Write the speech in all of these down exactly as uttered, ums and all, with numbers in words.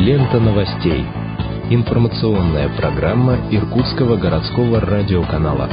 Лента новостей. Информационная программа Иркутского городского радиоканала.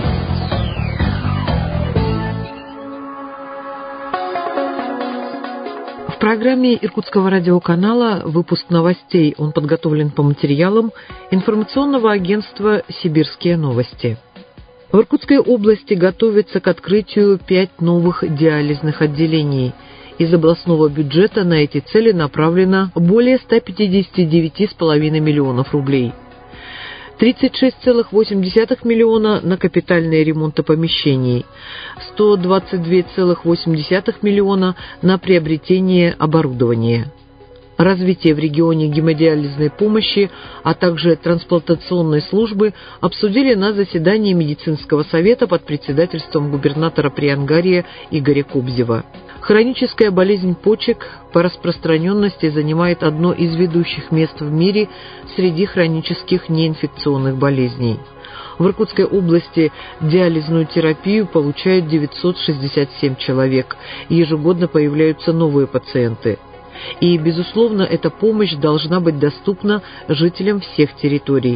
В программе Иркутского радиоканала выпуск новостей. Он подготовлен по материалам информационного агентства «Сибирские новости». В Иркутской области готовится к открытию пять новых диализных отделений. Из областного бюджета на эти цели направлено более ста пятидесяти девяти с половиной миллионов рублей. тридцать шесть целых восемь десятых миллиона на капитальные ремонты помещений, сто двадцать два целых восемь десятых миллиона на приобретение оборудования. Развитие в регионе гемодиализной помощи, а также трансплантационной службы обсудили на заседании медицинского совета под председательством губернатора Приангария Игоря Кобзева. Хроническая болезнь почек по распространенности занимает одно из ведущих мест в мире среди хронических неинфекционных болезней. В Иркутской области диализную терапию получают девятьсот шестьдесят семь человек, и ежегодно появляются новые пациенты. И, безусловно, эта помощь должна быть доступна жителям всех территорий.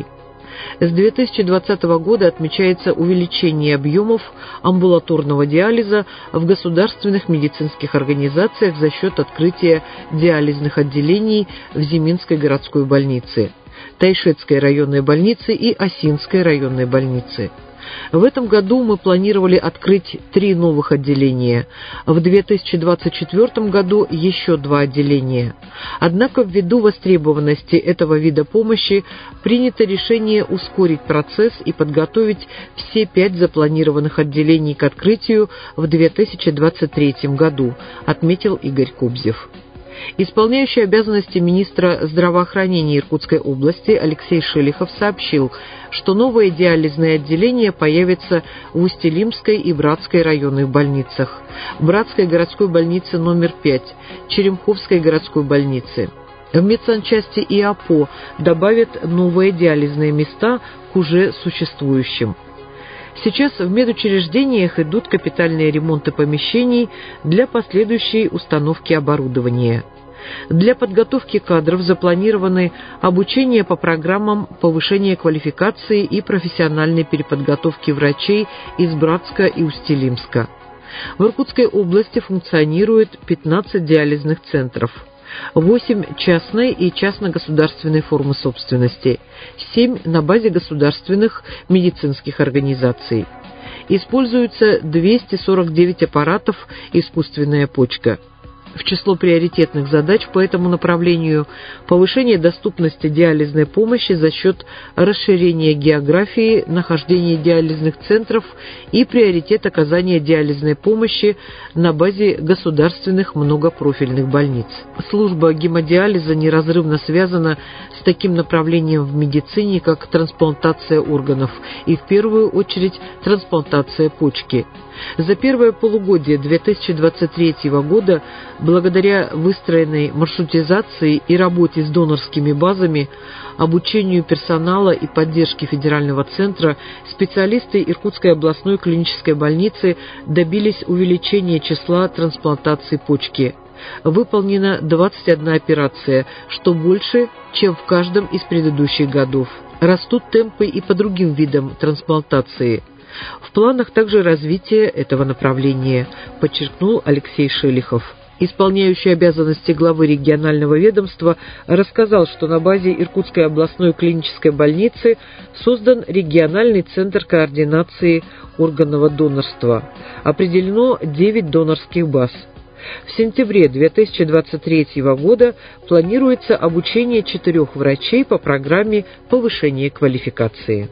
С две тысячи двадцатого года отмечается увеличение объемов амбулаторного диализа в государственных медицинских организациях за счет открытия диализных отделений в Зиминской городской больнице, Тайшетской районной больнице и Осинской районной больнице. В этом году мы планировали открыть три новых отделения. В две тысячи двадцать четвёртом году еще два отделения. Однако ввиду востребованности этого вида помощи принято решение ускорить процесс и подготовить все пять запланированных отделений к открытию в две тысячи двадцать третьем году, отметил Игорь Кобзев. Исполняющий обязанности министра здравоохранения Иркутской области Алексей Шелихов сообщил, что новые диализные отделения появятся в Усть-Илимской и Братской районных больницах, Братской городской больнице номер пять, Черемховской городской больнице. В медсанчасти ИАПО добавят новые диализные места к уже существующим. Сейчас в медучреждениях идут капитальные ремонты помещений для последующей установки оборудования. Для подготовки кадров запланированы обучение по программам повышения квалификации и профессиональной переподготовки врачей из Братска и Усть-Илимска. В Иркутской области функционирует пятнадцать диализных центров, восемь частной и частно-государственной формы собственности, семь на базе государственных медицинских организаций. Используется двести сорок девять аппаратов «Искусственная почка». В число приоритетных задач по этому направлению повышение доступности диализной помощи за счет расширения географии нахождения диализных центров и приоритет оказания диализной помощи на базе государственных многопрофильных больниц. Служба гемодиализа неразрывно связана с таким направлением в медицине, как трансплантация органов и, в первую очередь, трансплантация почки. За первое полугодие две тысячи двадцать третьего года, благодаря выстроенной маршрутизации и работе с донорскими базами, обучению персонала и поддержке федерального центра, специалисты Иркутской областной клинической больницы добились увеличения числа трансплантаций почки. Выполнена двадцать одна операция, что больше, чем в каждом из предыдущих годов. Растут темпы и по другим видам трансплантации. В планах также развитие этого направления, подчеркнул Алексей Шелихов. Исполняющий обязанности главы регионального ведомства рассказал, что на базе Иркутской областной клинической больницы создан региональный центр координации органного донорства. Определено девять донорских баз. В сентябре две тысячи двадцать третьего года планируется обучение четырех врачей по программе повышения квалификации.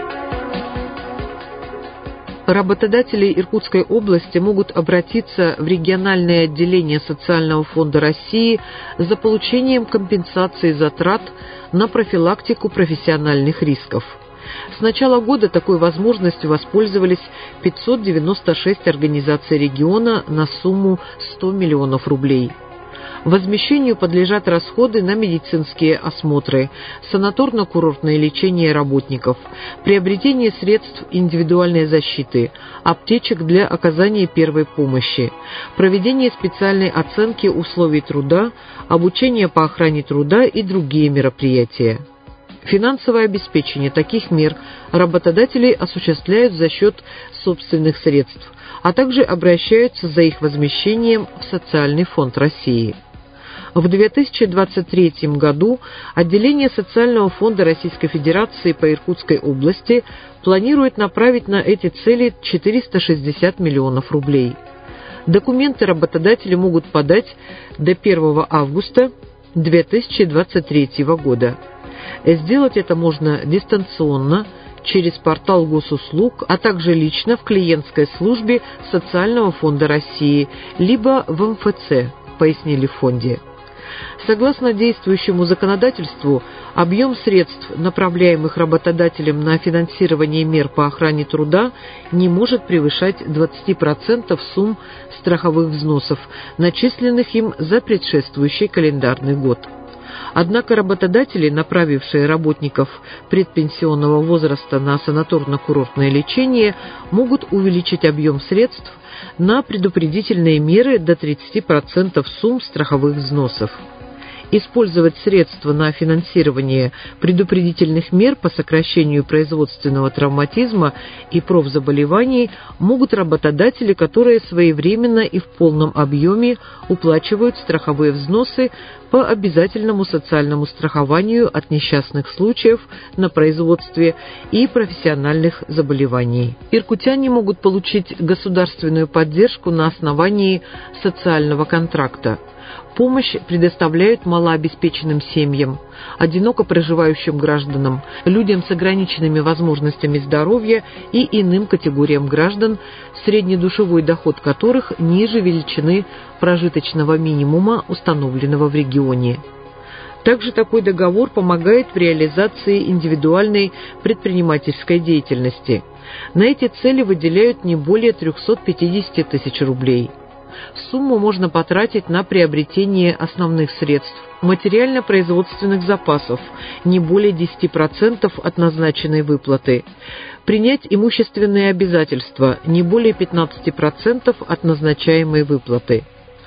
Работодатели Иркутской области могут обратиться в региональное отделение Социального фонда России за получением компенсации затрат на профилактику профессиональных рисков. С начала года такой возможностью воспользовались пятьсот девяносто шесть организаций региона на сумму сто миллионов рублей. Возмещению подлежат расходы на медицинские осмотры, санаторно-курортное лечение работников, приобретение средств индивидуальной защиты, аптечек для оказания первой помощи, проведение специальной оценки условий труда, обучение по охране труда и другие мероприятия. Финансовое обеспечение таких мер работодатели осуществляют за счет собственных средств, а также обращаются за их возмещением в Социальный фонд России. В две тысячи двадцать третьем году отделение Социального фонда Российской Федерации по Иркутской области планирует направить на эти цели четыреста шестьдесят миллионов рублей. Документы работодатели могут подать до первого августа две тысячи двадцать третьего года. Сделать это можно дистанционно, через портал госуслуг, а также лично в клиентской службе Социального фонда России, либо в эм эф цэ, пояснили в фонде. Согласно действующему законодательству, объем средств, направляемых работодателем на финансирование мер по охране труда, не может превышать двадцать процентов сумм страховых взносов, начисленных им за предшествующий календарный год. Однако работодатели, направившие работников предпенсионного возраста на санаторно-курортное лечение, могут увеличить объем средств на предупредительные меры до тридцати процентов сумм страховых взносов. Использовать средства на финансирование предупредительных мер по сокращению производственного травматизма и профзаболеваний могут работодатели, которые своевременно и в полном объеме уплачивают страховые взносы по обязательному социальному страхованию от несчастных случаев на производстве и профессиональных заболеваний. Иркутяне могут получить государственную поддержку на основании социального контракта. Помощь предоставляют малообеспеченным семьям, одиноко проживающим гражданам, людям с ограниченными возможностями здоровья и иным категориям граждан, среднедушевой доход которых ниже величины прожиточного минимума, установленного в регионе. Также такой договор помогает в реализации индивидуальной предпринимательской деятельности. На эти цели выделяют не более трехсот пятидесяти тысяч рублей. Сумму можно потратить на приобретение основных средств, материально-производственных запасов, не более десяти процентов от назначенной выплаты, принять имущественные обязательства, не более пятнадцати процентов от назначаемой выплаты.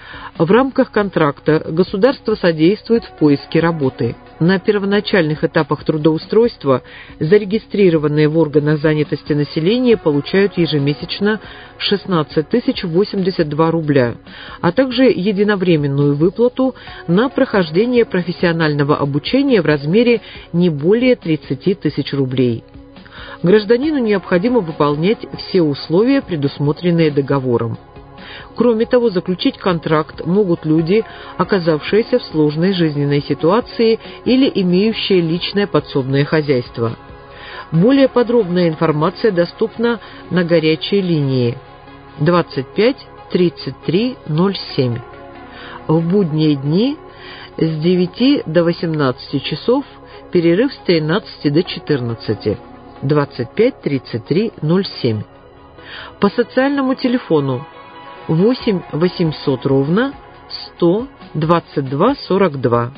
В рамках контракта государство содействует в поиске работы. На первоначальных этапах трудоустройства зарегистрированные в органах занятости населения получают ежемесячно шестнадцать тысяч восемьдесят два рубля, а также единовременную выплату на прохождение профессионального обучения в размере не более тридцати тысяч рублей. Гражданину необходимо выполнять все условия, предусмотренные договором. Кроме того, заключить контракт могут люди, оказавшиеся в сложной жизненной ситуации или имеющие личное подсобное хозяйство. Более подробная информация доступна на горячей линии двадцать пять тридцать три ноль семь. В будние дни с девяти до восемнадцати часов, перерыв с тринадцати до четырнадцати. двадцать пять тридцать три ноль семь. По социальному телефону восемь восемьсот ровно сто двадцать два сорок два.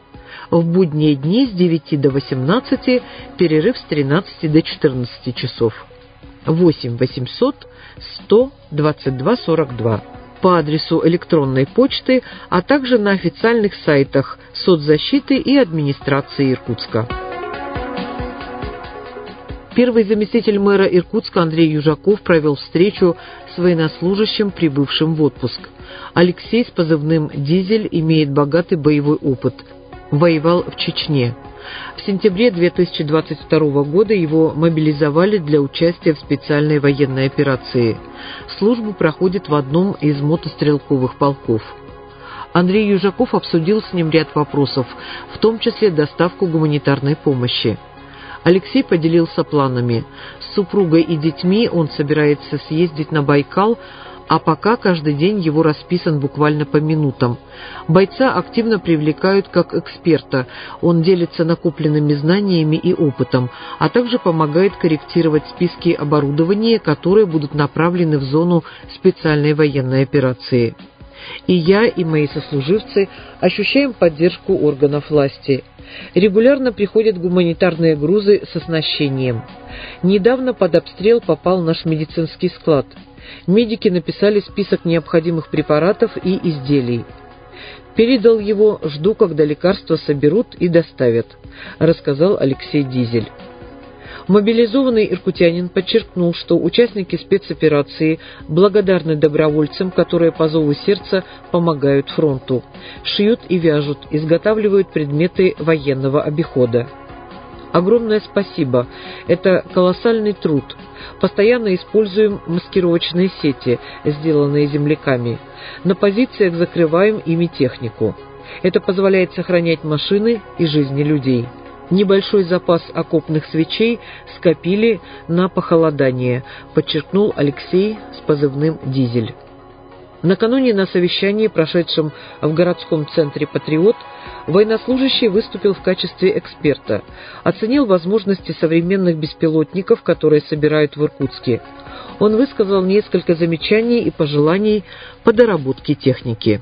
В будние дни с девяти до восемнадцати, перерыв с тринадцати до четырнадцати часов. восемь восемьсот сто двадцать два сорок два. По адресу электронной почты, а также на официальных сайтах соцзащиты и администрации Иркутска. Первый заместитель мэра Иркутска Андрей Южаков провел встречу с военнослужащим, прибывшим в отпуск. Алексей с позывным «Дизель» имеет богатый боевой опыт. Воевал в Чечне. В сентябре две тысячи двадцать второго года его мобилизовали для участия в специальной военной операции. Службу проходит в одном из мотострелковых полков. Андрей Южаков обсудил с ним ряд вопросов, в том числе доставку гуманитарной помощи. Алексей поделился планами. С супругой и детьми он собирается съездить на Байкал, а пока каждый день его расписан буквально по минутам. Бойца активно привлекают как эксперта. Он делится накопленными знаниями и опытом, а также помогает корректировать списки оборудования, которые будут направлены в зону специальной военной операции. И я, и мои сослуживцы ощущаем поддержку органов власти. Регулярно приходят гуманитарные грузы с оснащением. Недавно под обстрел попал наш медицинский склад. Медики написали список необходимых препаратов и изделий. Передал его, жду, когда лекарства соберут и доставят, рассказал Алексей Дизель. Мобилизованный иркутянин подчеркнул, что участники спецоперации благодарны добровольцам, которые по зову сердца помогают фронту, шьют и вяжут, изготавливают предметы военного обихода. Огромное спасибо. Это колоссальный труд. Постоянно используем маскировочные сети, сделанные земляками. На позициях закрываем ими технику. Это позволяет сохранять машины и жизни людей. Небольшой запас окопных свечей скопили на похолодание, подчеркнул Алексей с позывным «Дизель». Накануне на совещании, прошедшем в городском центре «Патриот», военнослужащий выступил в качестве эксперта, оценил возможности современных беспилотников, которые собирают в Иркутске. Он высказал несколько замечаний и пожеланий по доработке техники.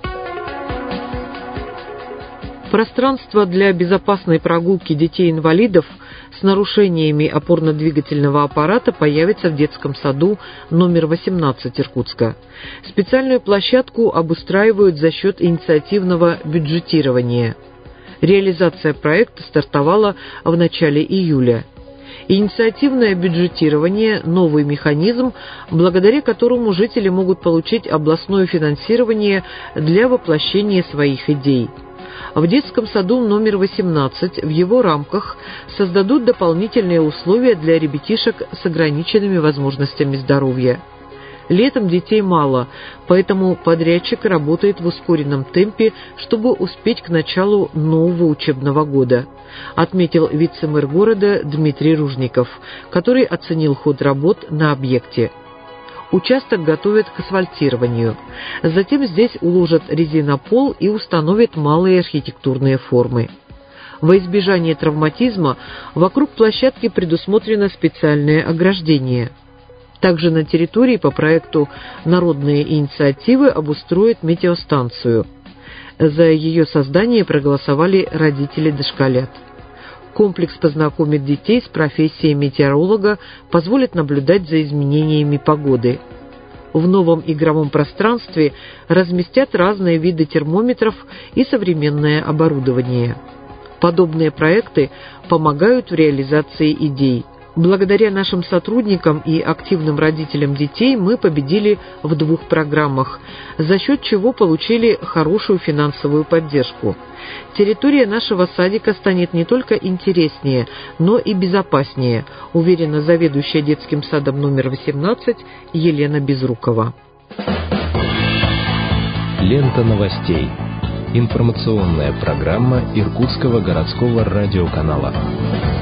Пространство для безопасной прогулки детей-инвалидов с нарушениями опорно-двигательного аппарата появится в детском саду номер восемнадцать Иркутска. Специальную площадку обустраивают за счет инициативного бюджетирования. Реализация проекта стартовала в начале июля. Инициативное бюджетирование – новый механизм, благодаря которому жители могут получить областное финансирование для воплощения своих идей. В детском саду номер восемнадцать в его рамках создадут дополнительные условия для ребятишек с ограниченными возможностями здоровья. Летом детей мало, поэтому подрядчик работает в ускоренном темпе, чтобы успеть к началу нового учебного года, отметил вице-мэр города Дмитрий Ружников, который оценил ход работ на объекте. Участок готовят к асфальтированию. Затем здесь уложат резинопол и установят малые архитектурные формы. Во избежание травматизма вокруг площадки предусмотрено специальное ограждение. Также на территории по проекту «Народные инициативы» обустроят метеостанцию. За ее создание проголосовали родители дошколят. Комплекс познакомит детей с профессией метеоролога, позволит наблюдать за изменениями погоды. В новом игровом пространстве разместят разные виды термометров и современное оборудование. Подобные проекты помогают в реализации идей. Благодаря нашим сотрудникам и активным родителям детей мы победили в двух программах, за счет чего получили хорошую финансовую поддержку. Территория нашего садика станет не только интереснее, но и безопаснее, уверена заведующая детским садом номер восемнадцать Елена Безрукова. Лента новостей. Информационная программа Иркутского городского радиоканала.